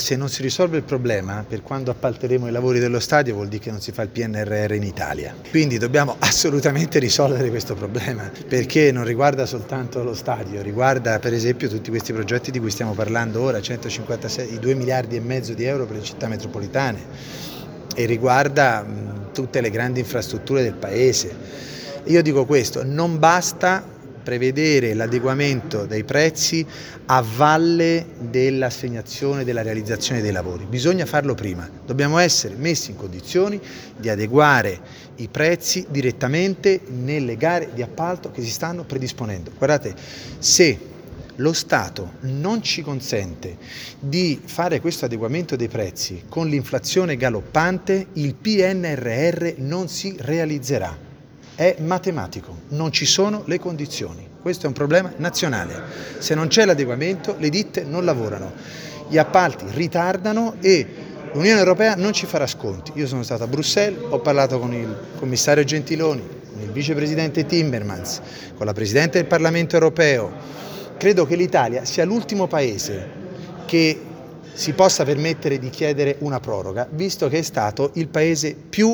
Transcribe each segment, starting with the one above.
Se non si risolve il problema, per quando appalteremo i lavori dello stadio vuol dire che non si fa il PNRR in Italia. Quindi dobbiamo assolutamente risolvere questo problema, perché non riguarda soltanto lo stadio, riguarda per esempio tutti questi progetti di cui stiamo parlando ora, 156, i 2 miliardi e mezzo di euro per le città metropolitane, e riguarda tutte le grandi infrastrutture del paese. Io dico questo, non basta prevedere l'adeguamento dei prezzi a valle dell'assegnazione, della realizzazione dei lavori. Bisogna farlo prima, dobbiamo essere messi in condizioni di adeguare i prezzi direttamente nelle gare di appalto che si stanno predisponendo. Guardate, se lo Stato non ci consente di fare questo adeguamento dei prezzi con l'inflazione galoppante, il PNRR non si realizzerà. È matematico, non ci sono le condizioni. Questo è un problema nazionale. Se non c'è l'adeguamento, le ditte non lavorano, gli appalti ritardano e l'Unione Europea non ci farà sconti. Io sono stato a Bruxelles, ho parlato con il commissario Gentiloni, con il vicepresidente Timmermans, con la Presidente del Parlamento Europeo. Credo che l'Italia sia l'ultimo paese che si possa permettere di chiedere una proroga, visto che è stato il paese più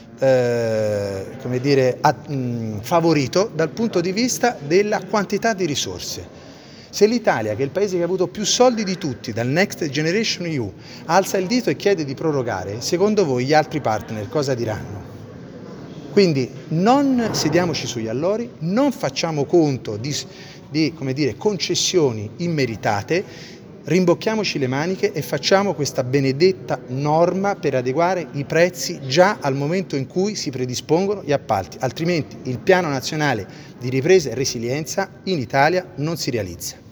favorito dal punto di vista della quantità di risorse. Se l'Italia, che è il paese che ha avuto più soldi di tutti dal Next Generation EU, alza il dito e chiede di prorogare, secondo voi gli altri partner cosa diranno? Quindi non sediamoci sugli allori, non facciamo conto di concessioni immeritate, rimbocchiamoci le maniche e facciamo questa benedetta norma per adeguare i prezzi già al momento in cui si predispongono gli appalti, altrimenti il Piano Nazionale di Ripresa e Resilienza in Italia non si realizza.